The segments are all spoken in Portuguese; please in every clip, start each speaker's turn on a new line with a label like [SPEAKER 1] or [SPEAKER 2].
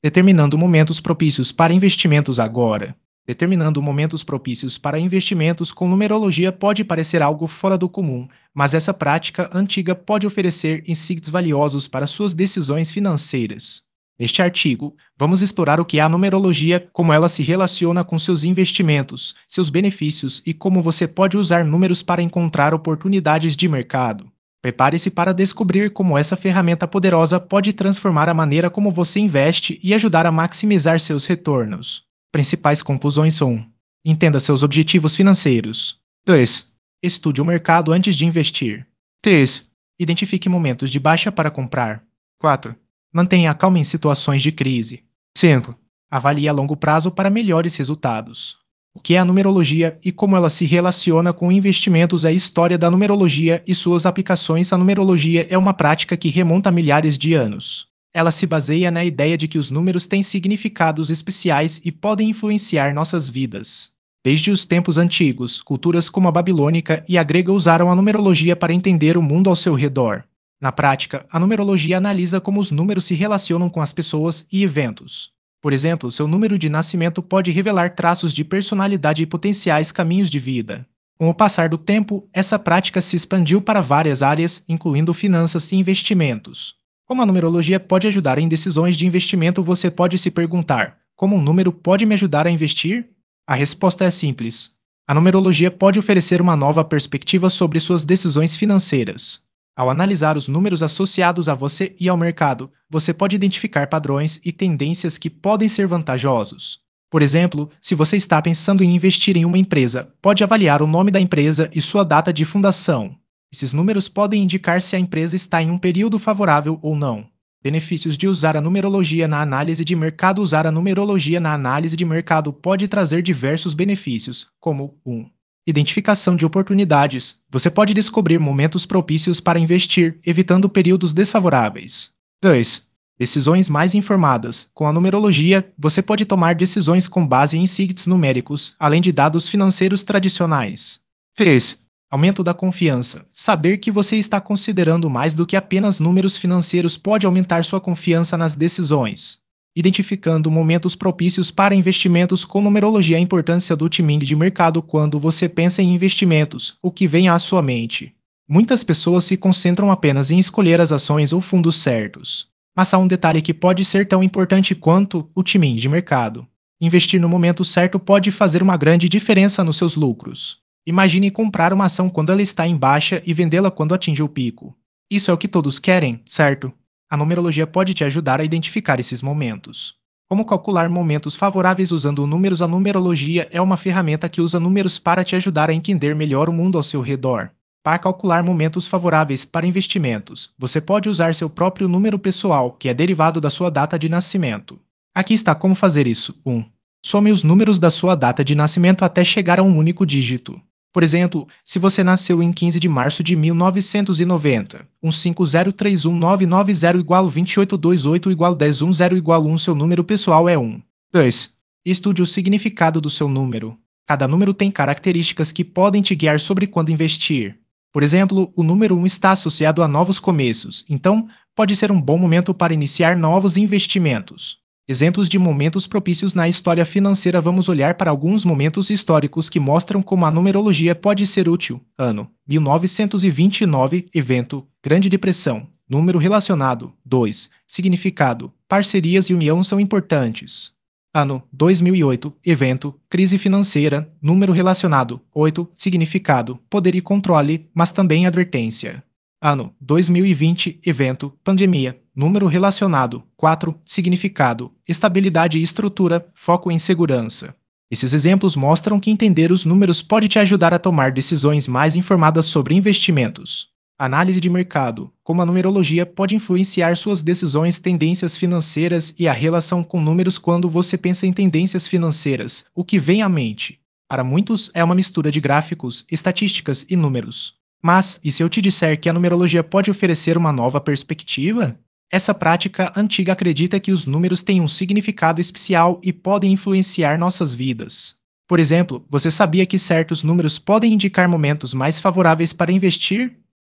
[SPEAKER 1] Determinando momentos propícios para investimentos agora. Determinando momentos propícios para investimentos com numerologia pode parecer algo fora do comum, mas essa prática antiga pode oferecer insights valiosos para suas decisões financeiras. Neste artigo, vamos explorar o que é a numerologia, como ela se relaciona com seus investimentos, seus benefícios e como você pode usar números para encontrar oportunidades de mercado. Prepare-se para descobrir como essa ferramenta poderosa pode transformar a maneira como você investe e ajudar a maximizar seus retornos. Principais conclusões são: entenda seus objetivos financeiros. 2. Estude o mercado antes de investir. 3. Identifique momentos de baixa para comprar. 4. Mantenha a calma em situações de crise. 5. Avalie a longo prazo para melhores resultados. O que é a numerologia e como ela se relaciona com investimentos é a história da numerologia e suas aplicações. A numerologia é uma prática que remonta a milhares de anos. Ela se baseia na ideia de que os números têm significados especiais e podem influenciar nossas vidas. Desde os tempos antigos, culturas como a babilônica e a grega usaram a numerologia para entender o mundo ao seu redor. Na prática, a numerologia analisa como os números se relacionam com as pessoas e eventos. Por exemplo, seu número de nascimento pode revelar traços de personalidade e potenciais caminhos de vida. Com o passar do tempo, essa prática se expandiu para várias áreas, incluindo finanças e investimentos. Como a numerologia pode ajudar em decisões de investimento, você pode se perguntar: como um número pode me ajudar a investir? A resposta é simples. A numerologia pode oferecer uma nova perspectiva sobre suas decisões financeiras. Ao analisar os números associados a você e ao mercado, você pode identificar padrões e tendências que podem ser vantajosos. Por exemplo, se você está pensando em investir em uma empresa, pode avaliar o nome da empresa e sua data de fundação. Esses números podem indicar se a empresa está em um período favorável ou não. Benefícios de usar a numerologia na análise de mercado. Usar a numerologia na análise de mercado pode trazer diversos benefícios, como 1. Identificação de oportunidades. Você pode descobrir momentos propícios para investir, evitando períodos desfavoráveis. 2. Decisões mais informadas. Com a numerologia, você pode tomar decisões com base em insights numéricos, além de dados financeiros tradicionais. 3. Aumento da confiança. Saber que você está considerando mais do que apenas números financeiros pode aumentar sua confiança nas decisões. Identificando momentos propícios para investimentos. Com numerologia. A importância do timing de mercado. Quando você pensa em investimentos, o que vem à sua mente? Muitas pessoas se concentram apenas em escolher as ações ou fundos certos. Mas há um detalhe que pode ser tão importante quanto o timing de mercado. Investir no momento certo pode fazer uma grande diferença nos seus lucros. Imagine comprar uma ação quando ela está em baixa e vendê-la quando atinge o pico. Isso é o que todos querem, certo? A numerologia pode te ajudar a identificar esses momentos. Como calcular momentos favoráveis usando números? A numerologia é uma ferramenta que usa números para te ajudar a entender melhor o mundo ao seu redor. Para calcular momentos favoráveis para investimentos, você pode usar seu próprio número pessoal, que é derivado da sua data de nascimento. Aqui está como fazer isso. 1. Some os números da sua data de nascimento até chegar a um único dígito. Por exemplo, se você nasceu em 15 de março de 1990, 1503190 igual 2828 igual 1010 igual 1, seu número pessoal é 1. 2. Estude o significado do seu número. Cada número tem características que podem te guiar sobre quando investir. Por exemplo, o número 1 está associado a novos começos, então pode ser um bom momento para iniciar novos investimentos. Exemplos de momentos propícios na história financeira. Vamos olhar para alguns momentos históricos que mostram como a numerologia pode ser útil. Ano: 1929, evento: Grande Depressão. Número relacionado: 2. Significado: parcerias e união são importantes. Ano: 2008, evento: Crise financeira. Número relacionado: 8. Significado: poder e controle, mas também advertência. Ano: 2020, evento: Pandemia. Número relacionado: 4. Significado: estabilidade e estrutura, foco em segurança. Esses exemplos mostram que entender os números pode te ajudar a tomar decisões mais informadas sobre investimentos. Análise de mercado: como a numerologia pode influenciar suas decisões. Tendências financeiras e a relação com números. Quando você pensa em tendências financeiras, o que vem à mente? Para muitos, é uma mistura de gráficos, estatísticas e números. Mas, e se eu te disser que a numerologia pode oferecer uma nova perspectiva? Essa prática antiga acredita que os números têm um significado especial e podem influenciar nossas vidas. Por exemplo, você sabia que certos números podem indicar momentos mais favoráveis para investir?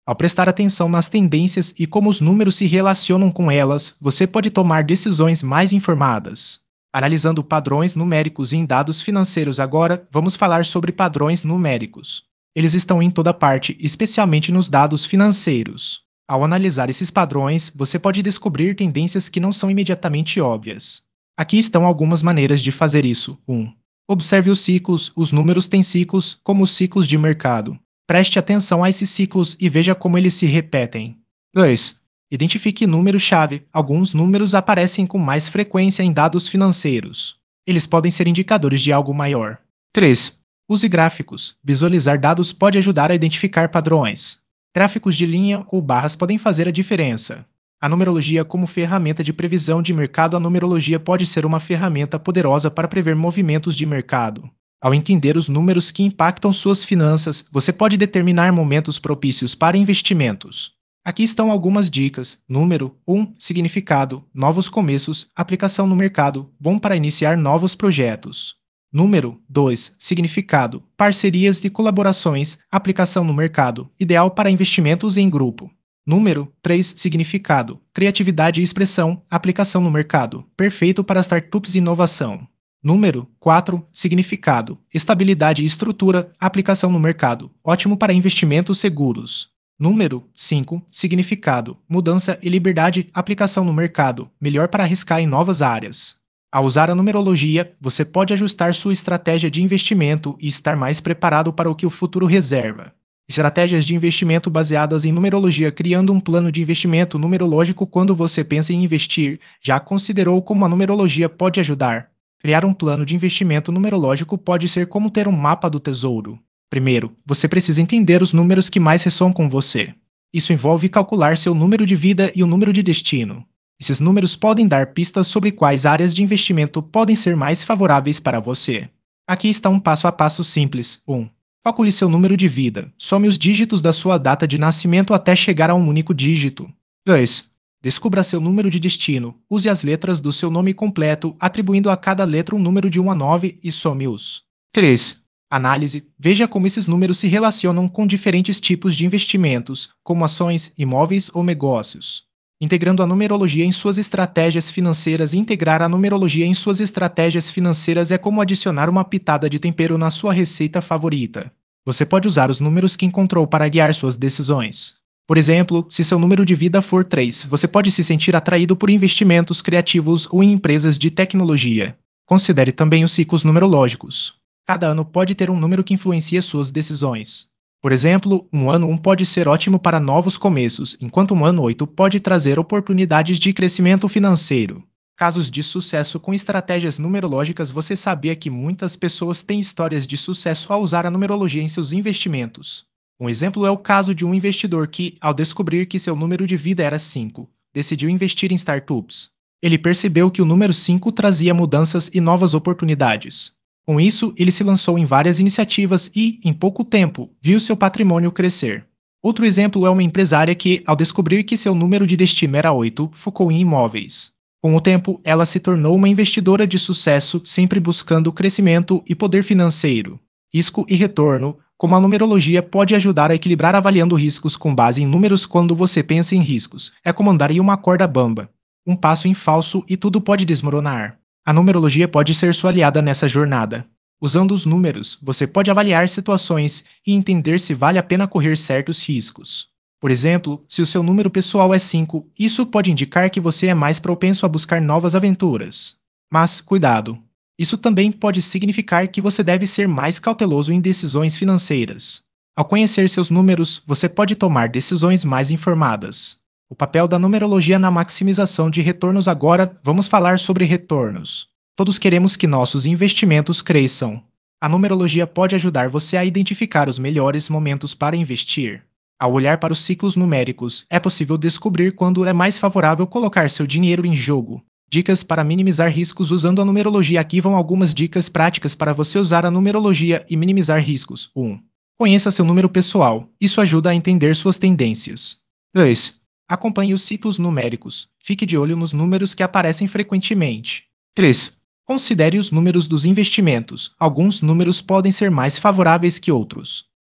[SPEAKER 1] Ao prestar atenção nas tendências e como os números se relacionam com elas, você pode tomar decisões mais informadas. Analisando padrões numéricos em dados financeiros agora, vamos falar sobre padrões numéricos. Eles estão em toda parte, especialmente nos dados financeiros. Ao analisar esses padrões, você pode descobrir tendências que não são imediatamente óbvias. Aqui estão algumas maneiras de fazer isso. 1. Observe os ciclos. Os números têm ciclos, como os ciclos de mercado. Preste atenção a esses ciclos e veja como eles se repetem. 2. Identifique número-chave. Alguns números aparecem com mais frequência em dados financeiros. Eles podem ser indicadores de algo maior. 3. Use gráficos. Visualizar dados pode ajudar a identificar padrões. Gráficos de linha ou barras podem fazer a diferença. A numerologia como ferramenta de previsão de mercado. A numerologia pode ser uma ferramenta poderosa para prever movimentos de mercado. Ao entender os números que impactam suas finanças, você pode determinar momentos propícios para investimentos. Aqui estão algumas dicas. Número 1. Significado. Novos começos. Aplicação no mercado. Bom para iniciar novos projetos. Número 2. Significado. Parcerias e colaborações. Aplicação no mercado. Ideal para investimentos em grupo. Número 3. Significado. Criatividade e expressão. Aplicação no mercado. Perfeito para startups e inovação. Número 4. Significado. Estabilidade e estrutura. Aplicação no mercado. Ótimo para investimentos seguros. Número 5. Significado. Mudança e liberdade. Aplicação no mercado. Melhor para arriscar em novas áreas. Ao usar a numerologia, você pode ajustar sua estratégia de investimento e estar mais preparado para o que o futuro reserva. Estratégias de investimento baseadas em numerologia. Criando um plano de investimento numerológico. Quando você pensa em investir, já considerou como a numerologia pode ajudar? Criar um plano de investimento numerológico pode ser como ter um mapa do tesouro. Primeiro, você precisa entender os números que mais ressoam com você. Isso envolve calcular seu número de vida e o número de destino. Esses números podem dar pistas sobre quais áreas de investimento podem ser mais favoráveis para você. Aqui está um passo a passo simples. 1. Calcule seu número de vida. Some os dígitos da sua data de nascimento até chegar a um único dígito. 2. Descubra seu número de destino. Use as letras do seu nome completo, atribuindo a cada letra um número de 1 a 9 e some-os. 3. Análise. Veja como esses números se relacionam com diferentes tipos de investimentos, como ações, imóveis ou negócios. Integrando a numerologia em suas estratégias financeiras. Integrar a numerologia em suas estratégias financeiras é como adicionar uma pitada de tempero na sua receita favorita. Você pode usar os números que encontrou para guiar suas decisões. Por exemplo, se seu número de vida for 3, você pode se sentir atraído por investimentos criativos ou em empresas de tecnologia. Considere também os ciclos numerológicos. Cada ano pode ter um número que influencia suas decisões. Por exemplo, um ano 1 pode ser ótimo para novos começos, enquanto um ano 8 pode trazer oportunidades de crescimento financeiro. Casos de sucesso com estratégias numerológicas. Você sabia que muitas pessoas têm histórias de sucesso ao usar a numerologia em seus investimentos? Um exemplo é o caso de um investidor que, ao descobrir que seu número de vida era 5, decidiu investir em startups. Ele percebeu que o número 5 trazia mudanças e novas oportunidades. Com isso, ele se lançou em várias iniciativas e, em pouco tempo, viu seu patrimônio crescer. Outro exemplo é uma empresária que, ao descobrir que seu número de destino era 8, focou em imóveis. Com o tempo, ela se tornou uma investidora de sucesso, sempre buscando crescimento e poder financeiro. Risco e retorno. Como a numerologia pode ajudar a equilibrar avaliando riscos com base em números. Quando você pensa em riscos, é como andar em uma corda bamba. Um passo em falso e tudo pode desmoronar. A numerologia pode ser sua aliada nessa jornada. Usando os números, você pode avaliar situações e entender se vale a pena correr certos riscos. Por exemplo, se o seu número pessoal é 5, isso pode indicar que você é mais propenso a buscar novas aventuras. Mas, cuidado! Isso também pode significar que você deve ser mais cauteloso em decisões financeiras. Ao conhecer seus números, você pode tomar decisões mais informadas. O papel da numerologia na maximização de retornos. Agora, vamos falar sobre retornos. Todos queremos que nossos investimentos cresçam. A numerologia pode ajudar você a identificar os melhores momentos para investir. Ao olhar para os ciclos numéricos, é possível descobrir quando é mais favorável colocar seu dinheiro em jogo. Dicas para minimizar riscos usando a numerologia. Aqui vão algumas dicas práticas para você usar a numerologia e minimizar riscos. 1. Conheça seu número pessoal. Isso ajuda a entender suas tendências. 2. Acompanhe os ciclos numéricos. Fique de olho nos números que aparecem frequentemente. 3. Considere os números dos investimentos. Alguns números podem ser mais favoráveis que outros.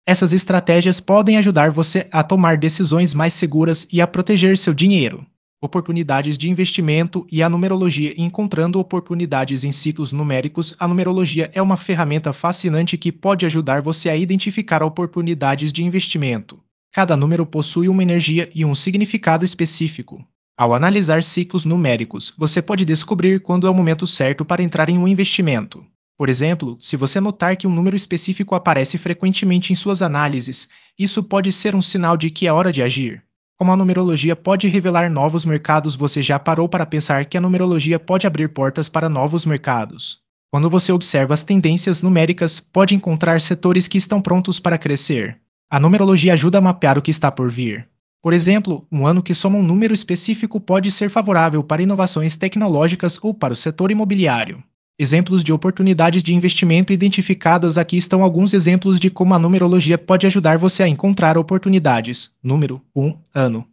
[SPEAKER 1] Essas estratégias podem ajudar você a tomar decisões mais seguras e a proteger seu dinheiro. Oportunidades de investimento e a numerologia. Encontrando oportunidades em ciclos numéricos, a numerologia é uma ferramenta fascinante que pode ajudar você a identificar oportunidades de investimento. Cada número possui uma energia e um significado específico. Ao analisar ciclos numéricos, você pode descobrir quando é o momento certo para entrar em um investimento. Por exemplo, se você notar que um número específico aparece frequentemente em suas análises, isso pode ser um sinal de que é hora de agir. Como a numerologia pode revelar novos mercados, você já parou para pensar que a numerologia pode abrir portas para novos mercados? Quando você observa as tendências numéricas, pode encontrar setores que estão prontos para crescer. A numerologia ajuda a mapear o que está por vir. Por exemplo, um ano que soma um número específico pode ser favorável para inovações tecnológicas ou para o setor imobiliário. Exemplos de oportunidades de investimento identificadas. Aqui estão alguns exemplos de como a numerologia pode ajudar você a encontrar oportunidades. Número 1, ano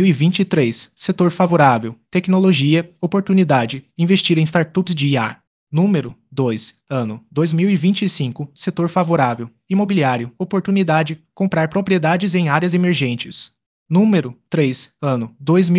[SPEAKER 1] 2023, setor favorável, tecnologia, oportunidade, investir em startups de IA. Número 2, ano 2025, setor favorável, imobiliário, oportunidade, comprar propriedades em áreas emergentes. Número 3, ano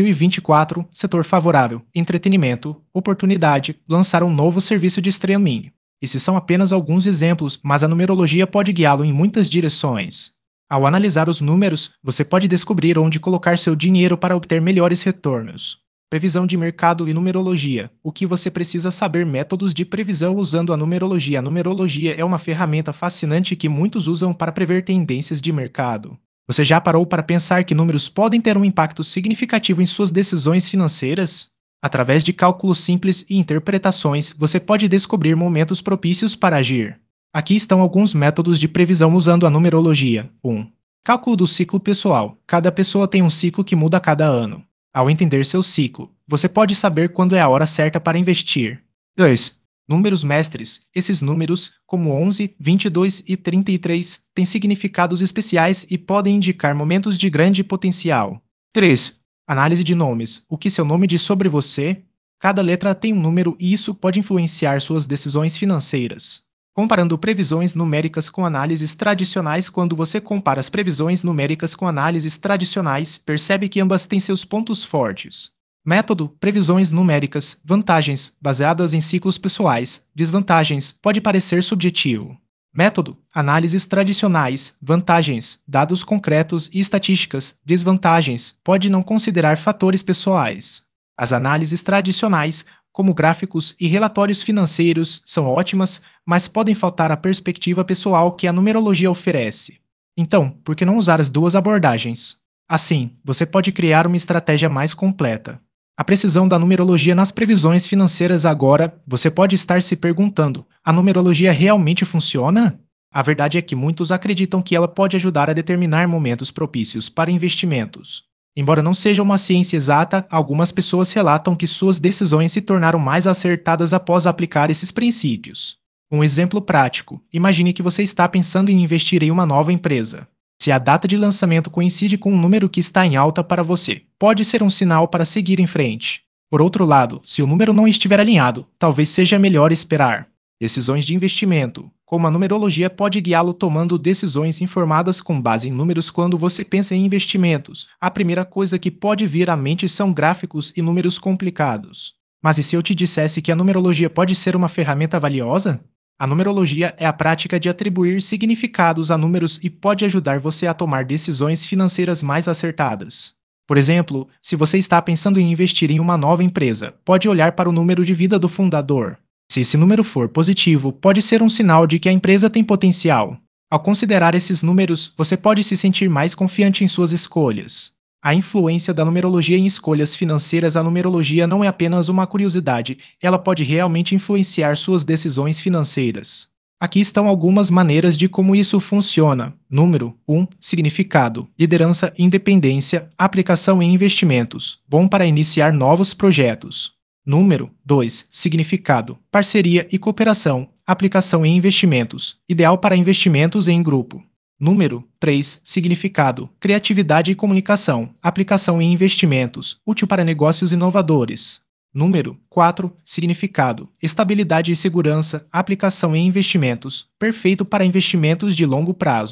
[SPEAKER 1] 2024, setor favorável, entretenimento, oportunidade, lançar um novo serviço de streaming. Esses são apenas alguns exemplos, mas a numerologia pode guiá-lo em muitas direções. Ao analisar os números, você pode descobrir onde colocar seu dinheiro para obter melhores retornos. Previsão de mercado e numerologia. O que você precisa saber? Métodos de previsão usando a numerologia. A numerologia é uma ferramenta fascinante que muitos usam para prever tendências de mercado. Você já parou para pensar que números podem ter um impacto significativo em suas decisões financeiras? Através de cálculos simples e interpretações, você pode descobrir momentos propícios para agir. Aqui estão alguns métodos de previsão usando a numerologia. 1. Cálculo do ciclo pessoal. Cada pessoa tem um ciclo que muda a cada ano. Ao entender seu ciclo, você pode saber quando é a hora certa para investir. 2. Números mestres. Esses números, como 11, 22 e 33, têm significados especiais e podem indicar momentos de grande potencial. 3. Análise de nomes. O que seu nome diz sobre você? Cada letra tem um número e isso pode influenciar suas decisões financeiras. Comparando previsões numéricas com análises tradicionais. Quando você compara as previsões numéricas com análises tradicionais, percebe que ambas têm seus pontos fortes. Método: previsões numéricas. Vantagens: baseadas em ciclos pessoais. Desvantagens: pode parecer subjetivo. Método: análises tradicionais. Vantagens: dados concretos e estatísticas. Desvantagens: pode não considerar fatores pessoais. As análises tradicionais, como gráficos e relatórios financeiros, são ótimas, mas podem faltar a perspectiva pessoal que a numerologia oferece. Então, por que não usar as duas abordagens? Assim, você pode criar uma estratégia mais completa. A precisão da numerologia nas previsões financeiras. Agora, você pode estar se perguntando: a numerologia realmente funciona? A verdade é que muitos acreditam que ela pode ajudar a determinar momentos propícios para investimentos. Embora não seja uma ciência exata, algumas pessoas relatam que suas decisões se tornaram mais acertadas após aplicar esses princípios. Um exemplo prático: imagine que você está pensando em investir em uma nova empresa. Se a data de lançamento coincide com um número que está em alta para você, pode ser um sinal para seguir em frente. Por outro lado, se o número não estiver alinhado, talvez seja melhor esperar. Decisões de investimento. Como a numerologia pode guiá-lo tomando decisões informadas com base em números. Quando você pensa em investimentos, a primeira coisa que pode vir à mente são gráficos e números complicados. Mas e se eu te dissesse que a numerologia pode ser uma ferramenta valiosa? A numerologia é a prática de atribuir significados a números e pode ajudar você a tomar decisões financeiras mais acertadas. Por exemplo, se você está pensando em investir em uma nova empresa, pode olhar para o número de vida do fundador. Se esse número for positivo, pode ser um sinal de que a empresa tem potencial. Ao considerar esses números, você pode se sentir mais confiante em suas escolhas. A influência da numerologia em escolhas financeiras. A numerologia não é apenas uma curiosidade, ela pode realmente influenciar suas decisões financeiras. Aqui estão algumas maneiras de como isso funciona. Número 1. Significado: liderança, independência, aplicação em investimentos, bom para iniciar novos projetos. Número 2. Significado: parceria e cooperação, aplicação em investimentos, ideal para investimentos em grupo. Número 3. Significado: criatividade e comunicação, aplicação em investimentos, útil para negócios inovadores. Número 4. Significado: estabilidade e segurança, aplicação em investimentos, perfeito para investimentos de longo prazo.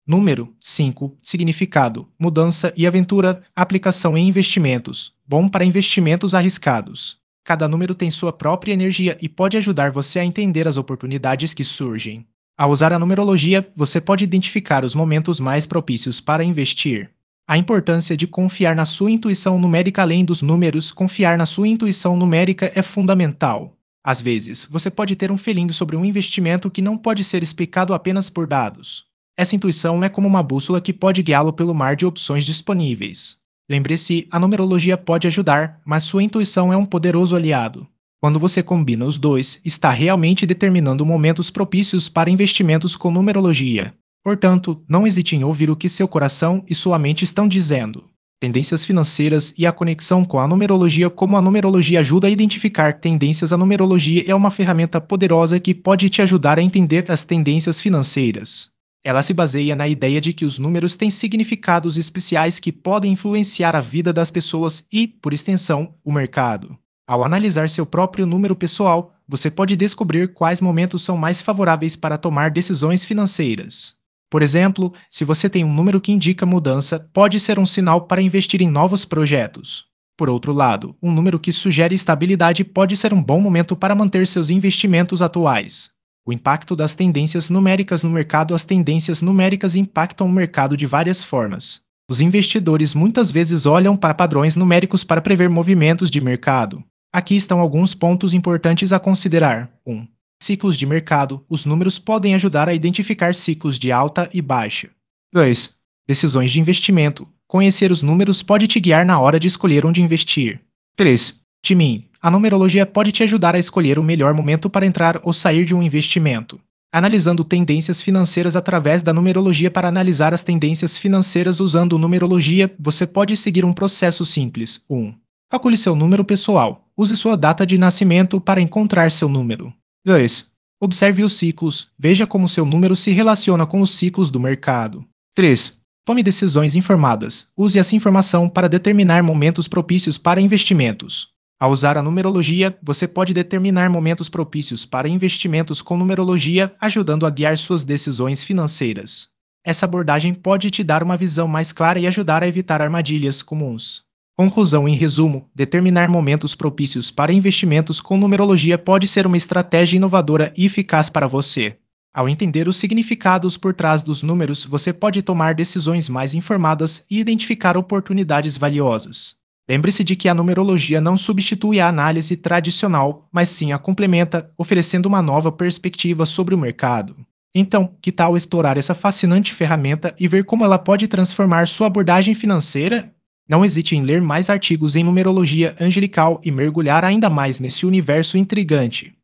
[SPEAKER 1] Número 5. Significado, mudança e aventura, aplicação em investimentos. Bom para investimentos arriscados. Cada número tem sua própria energia e pode ajudar você a entender as oportunidades que surgem. Ao usar a numerologia, você pode identificar os momentos mais propícios para investir. A importância de confiar na sua intuição numérica além dos números, confiar na sua intuição numérica é fundamental. Às vezes, você pode ter um feeling sobre um investimento que não pode ser explicado apenas por dados. Essa intuição é como uma bússola que pode guiá-lo pelo mar de opções disponíveis. Lembre-se, a numerologia pode ajudar, mas sua intuição é um poderoso aliado. Quando você combina os dois, está realmente determinando momentos propícios para investimentos com numerologia. Portanto, não hesite em ouvir o que seu coração e sua mente estão dizendo. Tendências financeiras e a conexão com a numerologia. Como a numerologia ajuda a identificar tendências, a numerologia é uma ferramenta poderosa que pode te ajudar a entender as tendências financeiras. Ela se baseia na ideia de que os números têm significados especiais que podem influenciar a vida das pessoas e, por extensão, o mercado. Ao analisar seu próprio número pessoal, você pode descobrir quais momentos são mais favoráveis para tomar decisões financeiras. Por exemplo, se você tem um número que indica mudança, pode ser um sinal para investir em novos projetos. Por outro lado, um número que sugere estabilidade pode ser um bom momento para manter seus investimentos atuais. O impacto das tendências numéricas no mercado. As tendências numéricas impactam o mercado de várias formas. Os investidores muitas vezes olham para padrões numéricos para prever movimentos de mercado. Aqui estão alguns pontos importantes a considerar. 1. Ciclos de mercado. Os números podem ajudar a identificar ciclos de alta e baixa. 2. Decisões de investimento. Conhecer os números pode te guiar na hora de escolher onde investir. 3. Timing. A numerologia pode te ajudar a escolher o melhor momento para entrar ou sair de um investimento. Analisando tendências financeiras através da numerologia. Para analisar as tendências financeiras usando numerologia, você pode seguir um processo simples. 1. Calcule seu número pessoal. Use sua data de nascimento para encontrar seu número. 2. Observe os ciclos. Veja como seu número se relaciona com os ciclos do mercado. 3. Tome decisões informadas. Use essa informação para determinar momentos propícios para investimentos. Ao usar a numerologia, você pode determinar momentos propícios para investimentos com numerologia, ajudando a guiar suas decisões financeiras. Essa abordagem pode te dar uma visão mais clara e ajudar a evitar armadilhas comuns. Conclusão. Em resumo, determinar momentos propícios para investimentos com numerologia pode ser uma estratégia inovadora e eficaz para você. Ao entender os significados por trás dos números, você pode tomar decisões mais informadas e identificar oportunidades valiosas. Lembre-se de que a numerologia não substitui a análise tradicional, mas sim a complementa, oferecendo uma nova perspectiva sobre o mercado. Então, que tal explorar essa fascinante ferramenta e ver como ela pode transformar sua abordagem financeira? Não hesite em ler mais artigos em numerologia angelical e mergulhar ainda mais nesse universo intrigante.